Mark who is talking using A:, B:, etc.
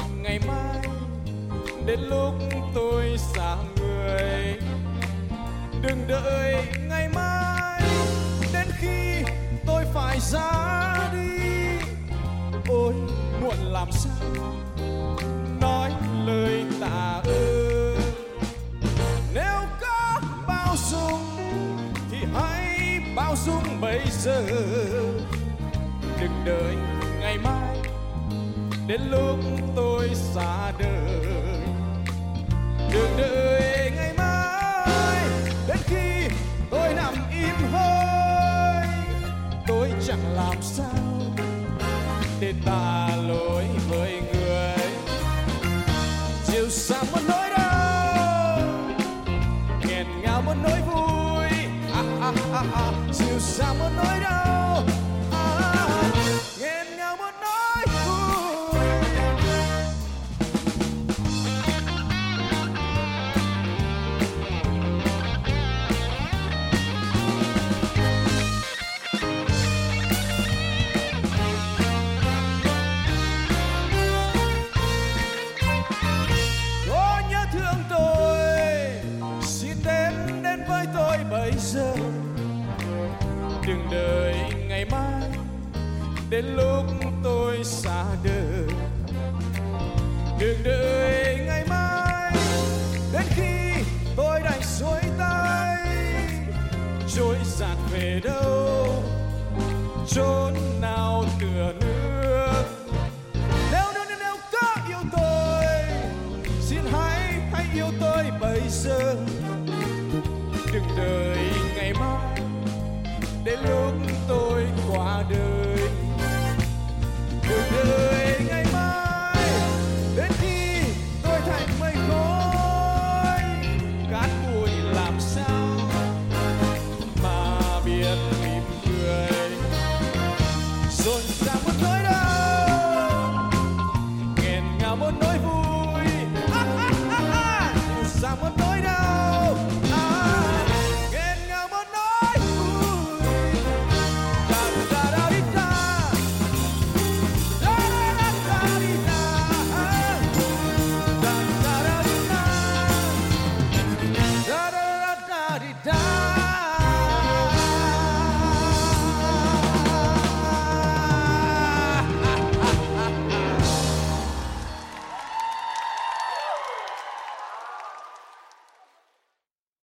A: ngày mai đến lúc tôi xa người. Đừng đợi ngày mai đến khi tôi phải ra đi. Ôi muộn làm sao nói lời tạ ơn. Nếu có bao dung thì hãy bao dung bây giờ. Đừng đợi ngày mai đến lúc tôi xa đời. Đừng đợi ngày mai đến khi tôi nằm im hơi. Tôi chẳng làm sao để tạ lỗi với người. Chiều xa một nỗi đau, nghẹn ngào một nỗi vui. Chiều xa một nỗi đau, nghẹn ngào một nỗi vui. Có nhớ thương tôi, xin đến với tôi bây giờ. Đừng đợi ngày mai đến lúc tôi xa đời. Đừng đợi ngày mai đến khi tôi đành xuôi tay, trôi dạt về đâu chốn nào tựa nước. Nếu có yêu tôi, xin hãy yêu tôi bây giờ. Đừng đợi ngày mai đến lúc tôi qua đời. Đừng đợi ngày mai đến khi tôi thành mây khói. Cát bụi làm sao mà biết mỉm cười. Dồn ra một nỗi đau, nghẹn ngào một nỗi vui. Ra một nỗi